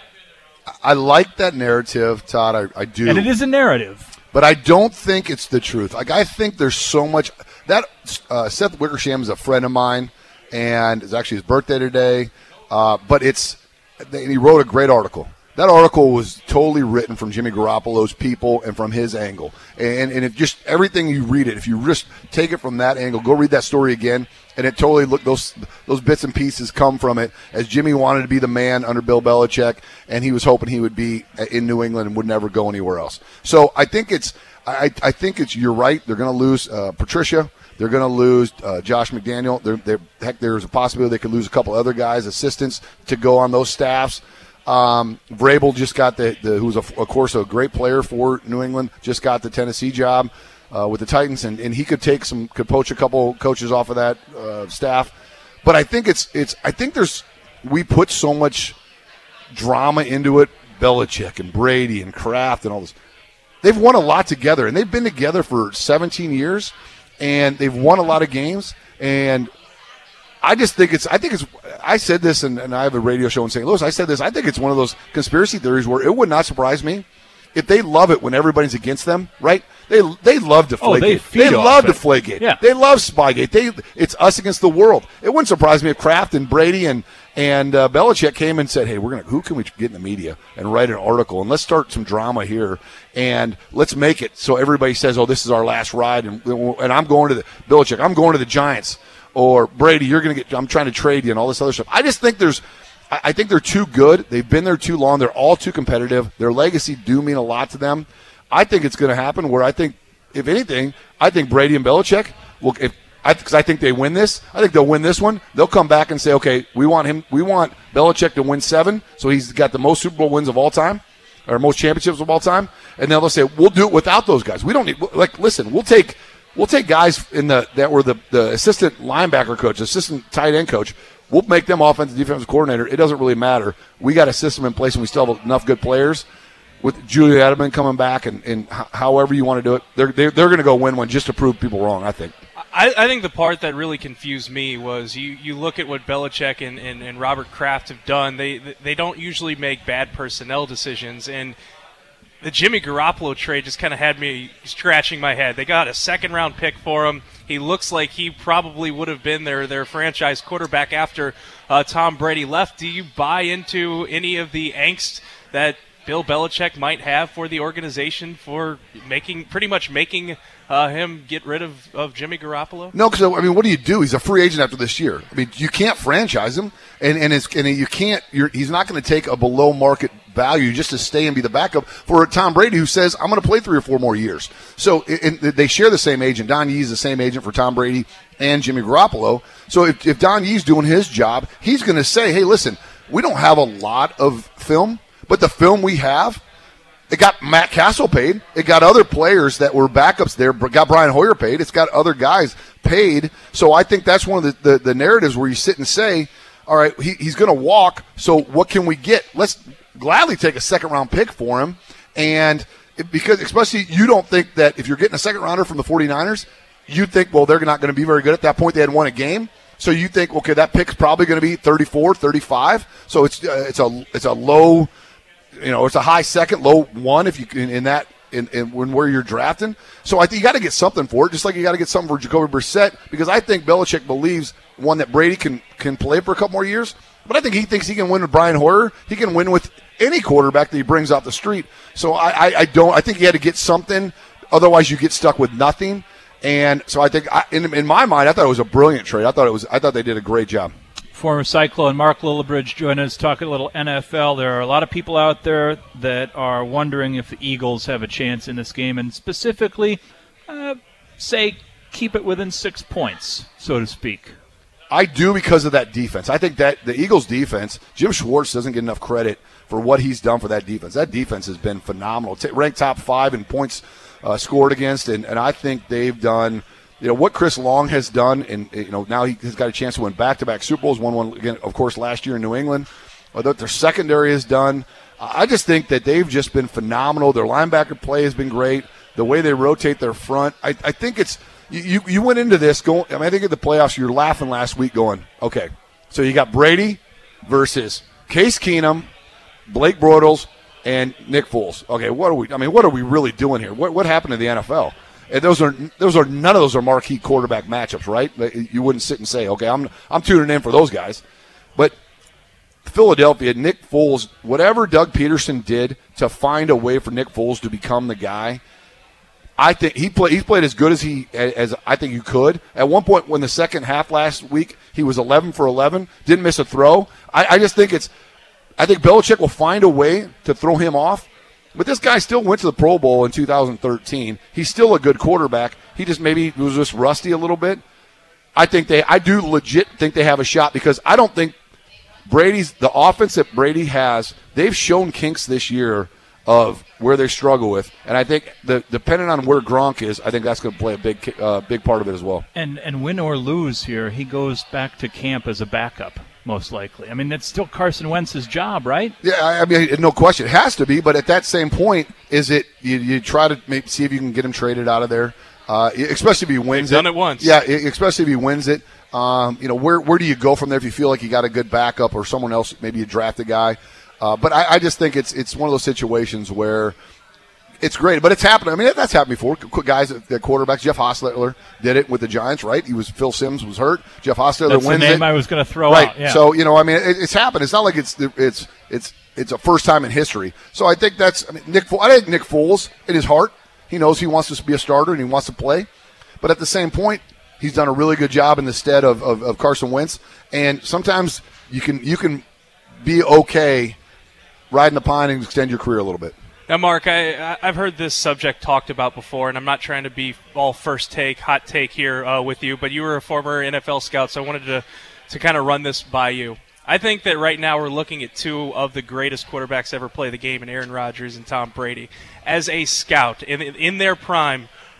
I like that narrative, Todd. I, I do. And it is a narrative. But I don't think it's the truth. Like, I think there's so much. That uh, Seth Wickersham is a friend of mine, and it's actually his birthday today. Uh, but it's and he wrote a great article. That article was totally written from Jimmy Garoppolo's people and from his angle. And and if just everything you read it, if you just take it from that angle, go read that story again, and it totally look those those bits and pieces come from it. As Jimmy wanted to be the man under Bill Belichick, and he was hoping he would be in New England and would never go anywhere else. So I think it's I I think it's you're right. They're going to lose uh, Patricia. They're going to lose uh, Josh McDaniel. They're, they're, heck, there's a possibility they could lose a couple other guys, assistants, to go on those staffs. Um, Vrabel just got the, the who's, a, of course, a great player for New England, just got the Tennessee job uh, with the Titans, and, and he could take some, could poach a couple coaches off of that uh, staff. But I think it's, it's, I think there's, we put so much drama into it, Belichick and Brady and Kraft and all this. They've won a lot together, and they've been together for seventeen years. And they've won a lot of games, and I just think it's – I think it's – I said this, and, and I have a radio show in Saint Louis. I said this. I think it's one of those conspiracy theories where it would not surprise me if they love it when everybody's against them, right? They they love Deflategate. Oh, they they love Deflategate. Yeah. They love Spygate. They It's us against the world. It wouldn't surprise me if Kraft and Brady and and uh, Belichick came and said, hey, we're gonna who can we get in the media and write an article, and let's start some drama here, and let's make it so everybody says, oh, this is our last ride, and and I'm going to the Belichick, I'm going to the Giants, or Brady, you're gonna get, I'm trying to trade you, and all this other stuff. I just think there's I think they're too good. They've been there too long. They're all too competitive. Their legacy do mean a lot to them. I think it's going to happen where I think, if anything, I think Brady and Belichick will, if I because I think they win this. I think they'll win this one. They'll come back and say, okay, we want him. We want Belichick to win seven, so he's got the most Super Bowl wins of all time, or most championships of all time. And then they'll say, we'll do it without those guys. We don't need like listen. We'll take we'll take guys in the that were the the assistant linebacker coach, assistant tight end coach. we'll make them offensive defensive coordinator. It doesn't really matter. We got a system in place, and we still have enough good players. With Julian Edelman coming back, and, and however you want to do it, they're they're, they're going to go win one just to prove people wrong, I think. I, I think the part that really confused me was you, you look at what Belichick and, and, and Robert Kraft have done. They they don't usually make bad personnel decisions, and the Jimmy Garoppolo trade just kind of had me scratching my head. They got a second-round pick for him. He looks like he probably would have been their, their franchise quarterback after uh, Tom Brady left. Do you buy into any of the angst that Bill Belichick might have for the organization for making pretty much making uh, him get rid of, of Jimmy Garoppolo? No, because I mean, what do you do? He's a free agent after this year. I mean, you can't franchise him, and and, it's, and you can't. You're, he's not going to take a below market value just to stay and be the backup for Tom Brady, who says I'm going to play three or four more years. So and they share the same agent. Don Yee's the same agent for Tom Brady and Jimmy Garoppolo. So if, if Don Yee's doing his job, he's going to say, hey, listen, we don't have a lot of film. But the film we have, it got Matt Castle paid. It got other players that were backups there. Got Brian Hoyer paid. It's got other guys paid. So I think that's one of the, the, the narratives where you sit and say, all right, he, he's going to walk. So what can we get? Let's gladly take a second-round pick for him. And it, because especially you don't think that if you're getting a second-rounder from the 49ers, you think, well, they're not going to be very good. At that point, they had won a game. So you think, okay, that pick's probably going to be thirty-four, thirty-five. So it's uh, it's a it's a low – You know, it's a high second, low one if you in, in that in, in when where you're drafting. So I think you got to get something for it, just like you got to get something for Jacoby Brissett, because I think Belichick believes one that Brady can can play for a couple more years, but I think he thinks he can win with Brian Hoyer. He can win with any quarterback that he brings off the street. So I, I, I don't. I think he had to get something, otherwise you get stuck with nothing. And so I think I, in in my mind, I thought it was a brilliant trade. I thought it was. I thought they did a great job. Former Cyclone Mark Lillibridge joined us talking a little N F L. There are a lot of people out there that are wondering if the Eagles have a chance in this game, and specifically, uh, say, keep it within six points, so to speak. I do because of that defense. I think that the Eagles' defense, Jim Schwartz doesn't get enough credit for what he's done for that defense. That defense has been phenomenal. T- ranked top five in points uh, scored against, and, and I think they've done – you know, what Chris Long has done, and, you know, now he has got a chance to win back-to-back Super Bowls, won one, again, of course, last year in New England. What their secondary has done, I just think that they've just been phenomenal. Their linebacker play has been great. The way they rotate their front, I, I think it's you, – you went into this going – I mean, I think at the playoffs you were laughing last week going, okay, so you got Brady versus Case Keenum, Blake Bortles, and Nick Foles. Okay, what are we – I mean, what are we really doing here? What, what happened to the N F L? And those are those are none of those are marquee quarterback matchups, right? You wouldn't sit and say, okay, I'm I'm tuning in for those guys. But Philadelphia, Nick Foles, whatever Doug Peterson did to find a way for Nick Foles to become the guy, I think he played he's played as good as he as I think you could. At one point, when the second half last week, he was eleven for eleven, didn't miss a throw. I, I just think it's I think Belichick will find a way to throw him off. But this guy still went to the Pro Bowl in two thousand thirteen. He's still a good quarterback. He just maybe was just rusty a little bit. I think they, I do legit think they have a shot because I don't think Brady's, the offense that Brady has, they've shown kinks this year of where they struggle with. And I think the, depending on where Gronk is, I think that's going to play a big, uh, big part of it as well. And and win or lose here, he goes back to camp as a backup. Most likely. I mean, that's still Carson Wentz's job, right? Yeah, I mean, no question. It has to be, but at that same point, is it you, you try to maybe see if you can get him traded out of there, uh, especially if he wins They've it. done it once. Yeah, especially if he wins it. Um, you know, where where do you go from there if you feel like you got a good backup or someone else, maybe you draft a guy? Uh, but I, I just think it's it's one of those situations where it's great, but it's happened. I mean, that's happened before. Guys, the quarterbacks, Jeff Hostetler did it with the Giants, right? He was Phil Simms was hurt. Jeff Hostetler that's wins the name it. I was going to throw right. out. Yeah. So you know, I mean, it, it's happened. It's not like it's it's it's it's it's a first time in history. So I think that's I mean, Nick. I think Nick Foles in his heart, he knows he wants to be a starter and he wants to play, but at the same point, he's done a really good job in the stead of, of, of Carson Wentz. And sometimes you can you can be okay riding the pine and extend your career a little bit. Now, Mark, I, I've heard this subject talked about before, and I'm not trying to be all first take, hot take here uh, with you, but you were a former N F L scout, so I wanted to, to kind of run this by you. I think that right now we're looking at two of the greatest quarterbacks ever play the game in Aaron Rodgers and Tom Brady. As a scout, in, in their prime,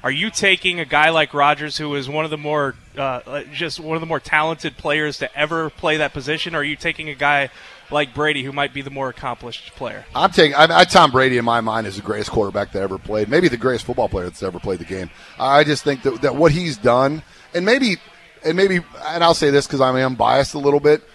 Are you taking a guy like Rodgers, who is one of the more uh, just one of the more talented players to ever play that position, or are you taking a guy like Brady, who might be the more accomplished player? I'm taking I, I, Tom Brady, in my mind, is the greatest quarterback that ever played, maybe the greatest football player that's ever played the game. I just think that, that what he's done, and maybe, and maybe, and I'll say this because I am biased a little bit,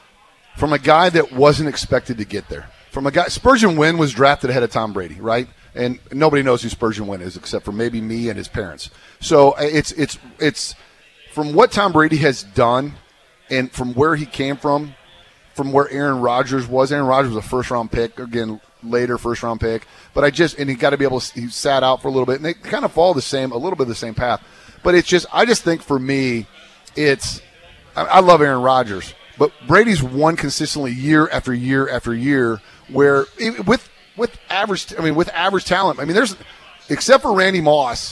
from a guy that wasn't expected to get there. From a guy, Spurgeon Wynn was drafted ahead of Tom Brady, right? And nobody knows who Spurgeon Wynn is except for maybe me and his parents. So it's it's it's from what Tom Brady has done, and from where he came from. From where Aaron Rodgers was. Aaron Rodgers was a first-round pick, again, later first-round pick. But I just – and he got to be able to – he sat out for a little bit. And they kind of follow the same – a little bit of the same path. But it's just – I just think for me, it's – I love Aaron Rodgers. But Brady's won consistently year after year after year where – with with average – I mean, with average talent. I mean, there's – except for Randy Moss,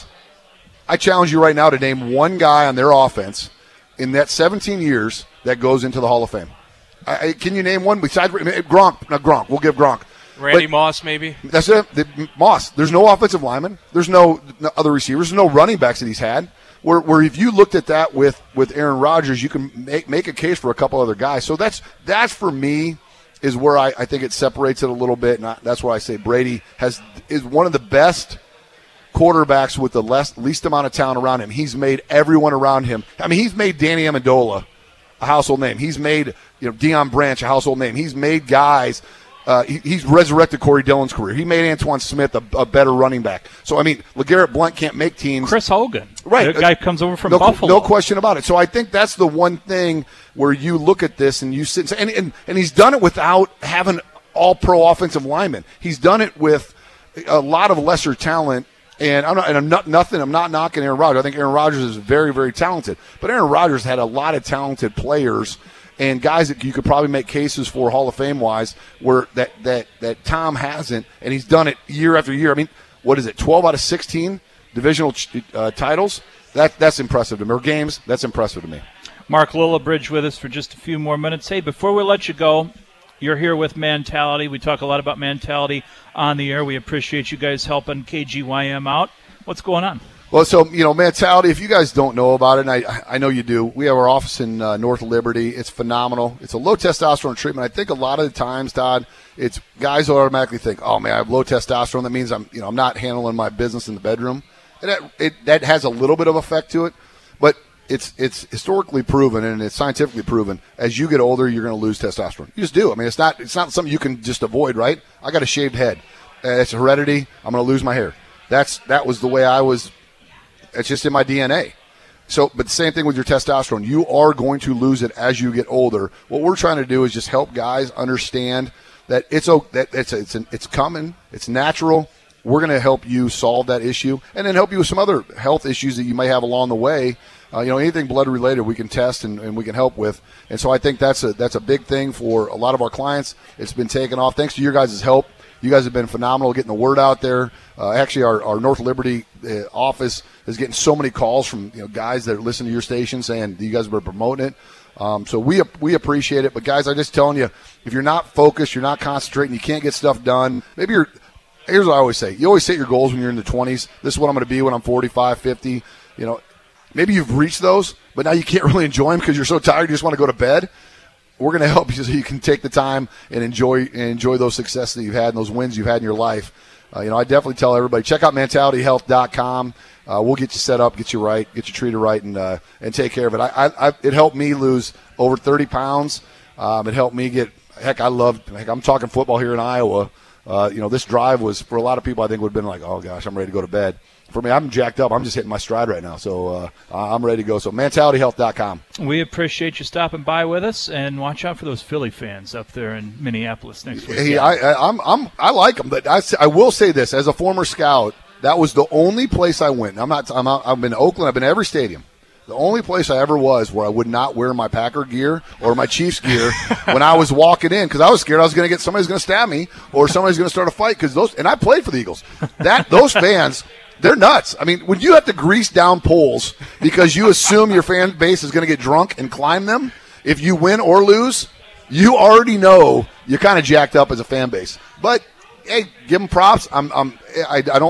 I challenge you right now to name one guy on their offense in that seventeen years that goes into the Hall of Fame. I, can you name one besides Gronk? Not Gronk. We'll give Gronk. Randy but Moss, maybe. That's it. The, Moss. There's no offensive lineman. There's no, no other receivers. There's no running backs that he's had. Where, where if you looked at that with, with Aaron Rodgers, you can make make a case for a couple other guys. So that's that's for me is where I, I think it separates it a little bit, and I, that's why I say Brady has is one of the best quarterbacks with the less, least amount of talent around him. He's made everyone around him. I mean, he's made Danny Amendola a household name. He's made, you know, Deion Branch a household name. He's made guys. Uh, he, he's resurrected Corey Dillon's career. He made Antoine Smith a, a better running back. So I mean, LeGarrette Blount can't make teams. Chris Hogan, right? The guy comes over from no, Buffalo. No question about it. So I think that's the one thing where you look at this and you sit and say, and, and, and he's done it without having all pro offensive linemen. He's done it with a lot of lesser talent. And I'm not, and I'm not nothing. I'm not knocking Aaron Rodgers. I think Aaron Rodgers is very, very talented. But Aaron Rodgers had a lot of talented players and guys that you could probably make cases for Hall of Fame wise, where that that that Tom hasn't, and he's done it year after year. I mean, what is it? twelve out of sixteen divisional uh, titles. That that's impressive to me. Or games. That's impressive to me. Mark Lillibridge with us for just a few more minutes. Hey, before we let you go, you're here with Mentality. We talk a lot about Mentality on the air. We appreciate you guys helping K G Y M out. What's going on? Well, so, you know, Mentality, if you guys don't know about it, and I, I know you do, we have our office in uh, North Liberty. It's phenomenal. It's a low testosterone treatment. I think a lot of the times, Todd, it's guys automatically think, oh, man, I have low testosterone. That means I'm, you know, I'm not handling my business in the bedroom. And that, it, that has a little bit of effect to it. But it's it's historically proven and it's scientifically proven. As you get older, you're going to lose testosterone. You just do. I mean, it's not it's not something you can just avoid, right? I got a shaved head. Uh, it's heredity. I'm going to lose my hair. That's that was the way I was. It's just in my D N A. So, but the same thing with your testosterone. You are going to lose it as you get older. What we're trying to do is just help guys understand that it's that it's it's an, it's coming. It's natural. We're going to help you solve that issue, and then help you with some other health issues that you may have along the way. Uh, you know, anything blood related, we can test and, and we can help with. And so I think that's a that's a big thing for a lot of our clients. It's been taken off thanks to your guys' help. You guys have been phenomenal getting the word out there. Uh, actually, our, our North Liberty uh, office is getting so many calls from you know guys that listen to your station saying you guys were promoting it. Um, so we we appreciate it. But guys, I'm just telling you, if you're not focused, you're not concentrating, you can't get stuff done. Maybe you're. Here's what I always say: you always set your goals when you're in the twenties. This is what I'm going to be when I'm forty-five, fifty. You know, maybe you've reached those, but now you can't really enjoy them because you're so tired. You just want to go to bed. We're going to help you so you can take the time and enjoy and enjoy those successes that you've had and those wins you've had in your life. Uh, you know, I definitely tell everybody, check out mentality health dot com. Uh, we'll get you set up, get you right, get you treated right, and uh, and take care of it. I, I, I, it helped me lose over thirty pounds. Um, it helped me get – heck, I love – heck, I'm talking football here in Iowa. Uh, you know, this drive was, for a lot of people, I think would have been like, oh, gosh, I'm ready to go to bed. For me, I'm jacked up. I'm just hitting my stride right now. So uh, I'm ready to go. So mentality health dot com. We appreciate you stopping by with us, and watch out for those Philly fans up there in Minneapolis next week. Hey, I, I, I'm, I'm, I like them, but I, I will say this. As a former scout, that was the only place I went. I'm not, I'm out, I've been to Oakland. I've been to every stadium. The only place I ever was where I would not wear my Packer gear or my Chiefs gear when I was walking in because I was scared I was going to get somebody's going to stab me or somebody's going to start a fight because those. And I played for the Eagles. That those fans, they're nuts. I mean, when you have to grease down poles because you assume your fan base is going to get drunk and climb them, if you win or lose, you already know you're kind of jacked up as a fan base. But hey, give them props. I'm, I'm I, I don't.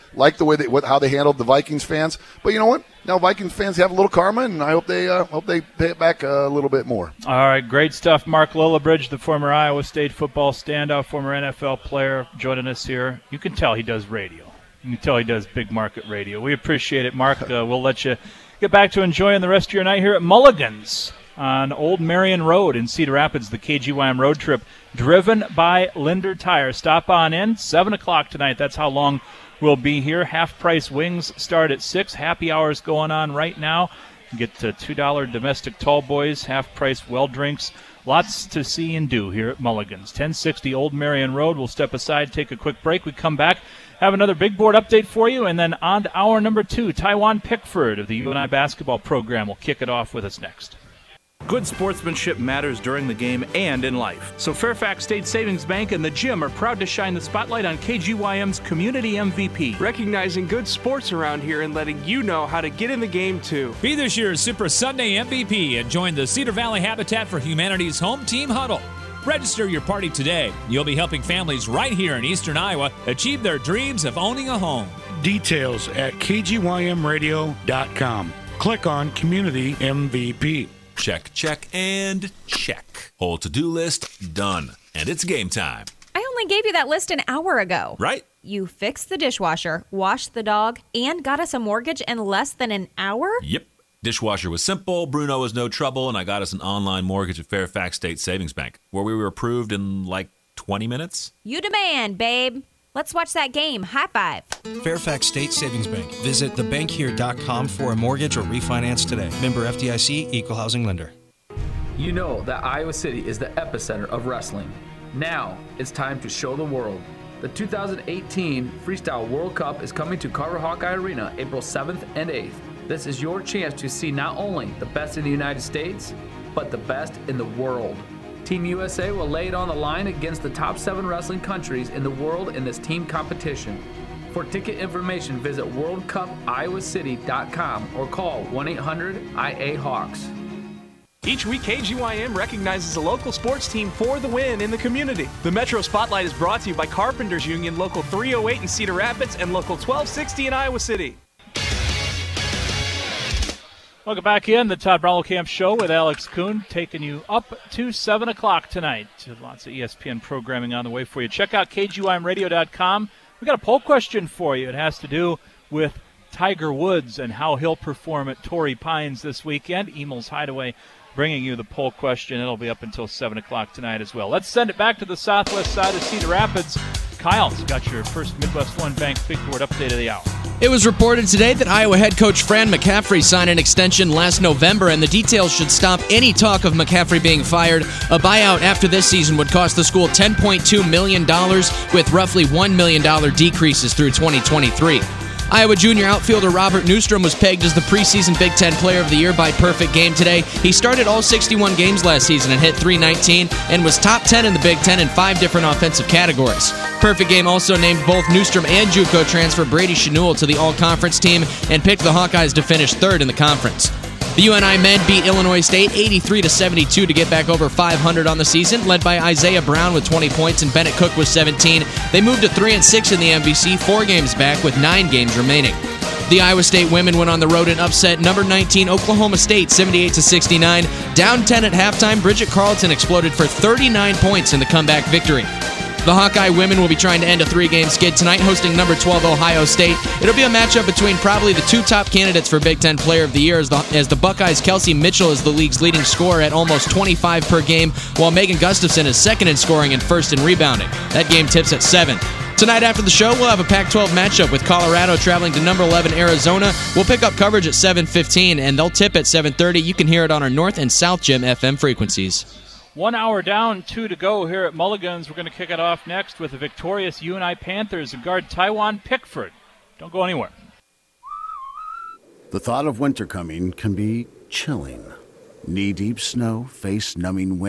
like the way they what, how they handled the Vikings fans. But you know what? Now Vikings fans have a little karma, and I hope they uh, hope they pay it back a little bit more. All right, great stuff. Mark Lillibridge, the former Iowa State football standout, former N F L player, joining us here. You can tell he does radio. You can tell he does big market radio. We appreciate it, Mark. Uh, we'll let you get back to enjoying the rest of your night here at Mulligan's on Old Marion Road in Cedar Rapids, the K G Y M road trip, driven by Linder Tire. Stop on in, seven o'clock tonight. That's how long we'll be here. Half-price wings start at six. Happy hours going on right now. Get to two dollars domestic tall boys, half-price well drinks. Lots to see and do here at Mulligan's. ten sixty Old Marion Road. We'll step aside, take a quick break. We come back, have another big board update for you, and then on to hour number two, Tywan Pickford of the U N I basketball program will kick it off with us next. Good sportsmanship matters during the game and in life. So Fairfax State Savings Bank and the Gym are proud to shine the spotlight on K G Y M's Community M V P. Recognizing good sports around here and letting you know how to get in the game too. Be this year's Super Sunday M V P and join the Cedar Valley Habitat for Humanity's Home Team Huddle. Register your party today. You'll be helping families right here in eastern Iowa achieve their dreams of owning a home. Details at k g y m radio dot com. Click on Community M V P. Check, check, and check. Whole to-do list done. And it's game time. I only gave you that list an hour ago. Right? You fixed the dishwasher, washed the dog, and got us a mortgage in less than an hour? Yep. Dishwasher was simple, Bruno was no trouble, and I got us an online mortgage at Fairfax State Savings Bank, where we were approved in like twenty minutes. You demand, babe. Let's watch that game. High five. Fairfax State Savings Bank. Visit the bank here dot com for a mortgage or refinance today. Member F D I C, Equal Housing Lender. You know that Iowa City is the epicenter of wrestling. Now it's time to show the world. The two thousand eighteen Freestyle World Cup is coming to Carver Hawkeye Arena April seventh and eighth. This is your chance to see not only the best in the United States, but the best in the world. Team U S A will lay it on the line against the top seven wrestling countries in the world in this team competition. For ticket information, visit world cup iowa city dot com or call one eight hundred I A Hawks. Each week, K G Y M recognizes a local sports team for the win in the community. The Metro Spotlight is brought to you by Carpenters Union, Local three oh eight in Cedar Rapids and Local twelve sixty in Iowa City. Welcome back in the Todd Camp Show with Alex Kuhn, taking you up to seven o'clock tonight. Lots of E S P N programming on the way for you. Check out k g y m radio dot com. We got a poll question for you. It has to do with Tiger Woods and how he'll perform at Torrey Pines this weekend. Emel's Hideaway bringing you the poll question. It'll be up until seven o'clock tonight as well. Let's send it back to the southwest side of Cedar Rapids. Kyle's got your first Midwest One Bank Big Board update of the hour. It was reported today that Iowa head coach Fran McCaffrey signed an extension last November, and the details should stop any talk of McCaffrey being fired. A buyout after this season would cost the school ten point two million dollars, with roughly one million dollars decreases through twenty twenty-three. Iowa junior outfielder Robert Newstrom was pegged as the preseason Big Ten Player of the Year by Perfect Game today. He started all sixty-one games last season and hit three nineteen and was top ten in the Big Ten in five different offensive categories. Perfect Game also named both Newstrom and JUCO transfer Brady Chenul to the All-Conference team and picked the Hawkeyes to finish third in the conference. The U N I men beat Illinois State eighty-three to seventy-two to get back over five hundred on the season, led by Isaiah Brown with twenty points and Bennett Cook with seventeen. They moved to three and six in the M V C, four games back with nine games remaining. The Iowa State women went on the road and upset number nineteen Oklahoma State seventy-eight to sixty-nine. Down ten at halftime, Bridget Carlton exploded for thirty-nine points in the comeback victory. The Hawkeye women will be trying to end a three-game skid tonight, hosting number twelve Ohio State. It'll be a matchup between probably the two top candidates for Big Ten Player of the Year, as the, as the Buckeyes' Kelsey Mitchell is the league's leading scorer at almost twenty-five per game, while Megan Gustafson is second in scoring and first in rebounding. That game tips at seven. Tonight after the show, we'll have a Pac twelve matchup with Colorado traveling to number eleven Arizona. We'll pick up coverage at seven fifteen, and they'll tip at seven thirty. You can hear it on our North and South Gym F M frequencies. One hour down, two to go here at Mulligan's. We're going to kick it off next with the victorious U N I Panthers and guard Tywan Pickford. Don't go anywhere. The thought of winter coming can be chilling. Knee-deep snow, face-numbing wind.